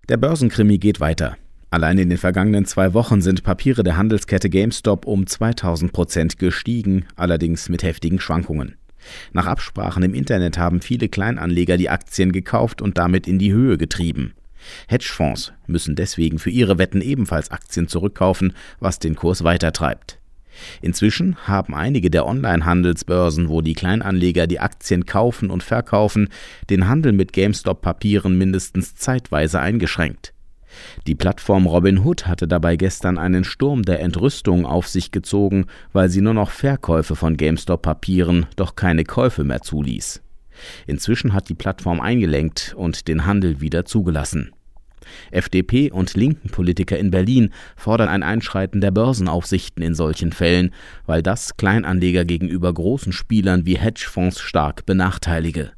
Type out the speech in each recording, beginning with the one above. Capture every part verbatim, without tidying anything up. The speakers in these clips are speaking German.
Der Börsenkrimi geht weiter. Allein in den vergangenen zwei Wochen sind Papiere der Handelskette GameStop um zweitausend Prozent gestiegen, allerdings mit heftigen Schwankungen. Nach Absprachen im Internet haben viele Kleinanleger die Aktien gekauft und damit in die Höhe getrieben. Hedgefonds müssen deswegen für ihre Wetten ebenfalls Aktien zurückkaufen, was den Kurs weitertreibt. Inzwischen haben einige der Online-Handelsbörsen, wo die Kleinanleger die Aktien kaufen und verkaufen, den Handel mit GameStop-Papieren mindestens zeitweise eingeschränkt. Die Plattform Robinhood hatte dabei gestern einen Sturm der Entrüstung auf sich gezogen, weil sie nur noch Verkäufe von GameStop-Papieren, doch keine Käufe mehr zuließ. Inzwischen hat die Plattform eingelenkt und den Handel wieder zugelassen. F D P und linken Politiker in Berlin fordern ein Einschreiten der Börsenaufsichten in solchen Fällen, weil das Kleinanleger gegenüber großen Spielern wie Hedgefonds stark benachteilige.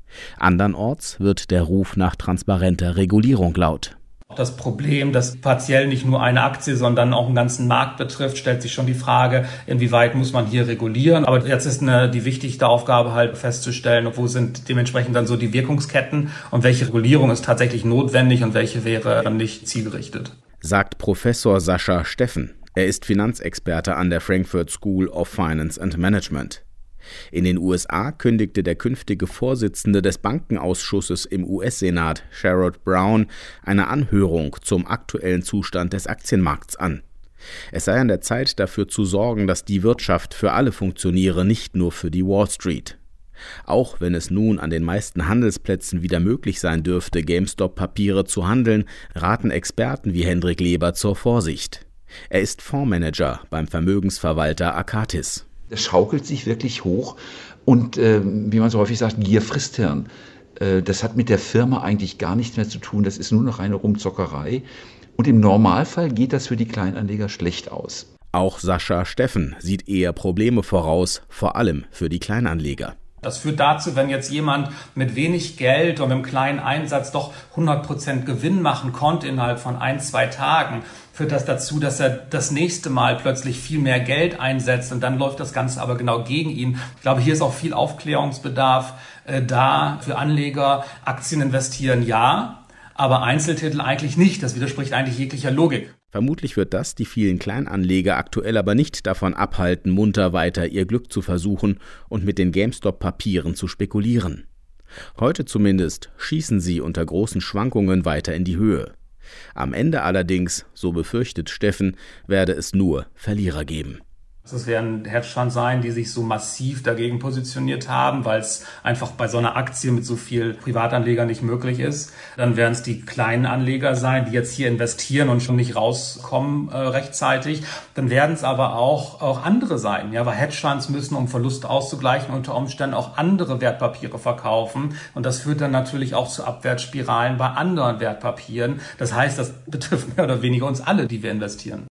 Andernorts wird der Ruf nach transparenter Regulierung laut. Das Problem, das partiell nicht nur eine Aktie, sondern auch einen ganzen Markt betrifft, stellt sich schon die Frage, inwieweit muss man hier regulieren. Aber jetzt ist eine, die wichtigste Aufgabe halt festzustellen, wo sind dementsprechend dann so die Wirkungsketten und welche Regulierung ist tatsächlich notwendig und welche wäre dann nicht zielgerichtet. Sagt Professor Sascha Steffen. Er ist Finanzexperte an der Frankfurt School of Finance and Management. In den U S A kündigte der künftige Vorsitzende des Bankenausschusses im U S-Senat, Sherrod Brown, eine Anhörung zum aktuellen Zustand des Aktienmarkts an. Es sei an der Zeit, dafür zu sorgen, dass die Wirtschaft für alle funktioniere, nicht nur für die Wall Street. Auch wenn es nun an den meisten Handelsplätzen wieder möglich sein dürfte, GameStop-Papiere zu handeln, raten Experten wie Hendrik Leber zur Vorsicht. Er ist Fondsmanager beim Vermögensverwalter Akatis. Es schaukelt sich wirklich hoch und, äh, wie man so häufig sagt, Gier frisst Hirn. Äh, das hat mit der Firma eigentlich gar nichts mehr zu tun, das ist nur noch eine Rumzockerei. Und im Normalfall geht das für die Kleinanleger schlecht aus. Auch Sascha Steffen sieht eher Probleme voraus, vor allem für die Kleinanleger. Das führt dazu, wenn jetzt jemand mit wenig Geld und mit einem kleinen Einsatz doch hundert Prozent Gewinn machen konnte innerhalb von ein, zwei Tagen, führt das dazu, dass er das nächste Mal plötzlich viel mehr Geld einsetzt und dann läuft das Ganze aber genau gegen ihn. Ich glaube, hier ist auch viel Aufklärungsbedarf äh, da für Anleger. Aktien investieren ja, aber Einzeltitel eigentlich nicht. Das widerspricht eigentlich jeglicher Logik. Vermutlich wird das die vielen Kleinanleger aktuell aber nicht davon abhalten, munter weiter ihr Glück zu versuchen und mit den GameStop-Papieren zu spekulieren. Heute zumindest schießen sie unter großen Schwankungen weiter in die Höhe. Am Ende allerdings, so befürchtet Steffen, werde es nur Verlierer geben. Es werden Hedgefonds sein, die sich so massiv dagegen positioniert haben, weil es einfach bei so einer Aktie mit so viel Privatanlegern nicht möglich ist. Dann werden es die kleinen Anleger sein, die jetzt hier investieren und schon nicht rauskommen äh, rechtzeitig. Dann werden es aber auch, auch andere sein, ja, weil Hedgefonds müssen, um Verluste auszugleichen, unter Umständen auch andere Wertpapiere verkaufen. Und das führt dann natürlich auch zu Abwärtsspiralen bei anderen Wertpapieren. Das heißt, das betrifft mehr oder weniger uns alle, die wir investieren.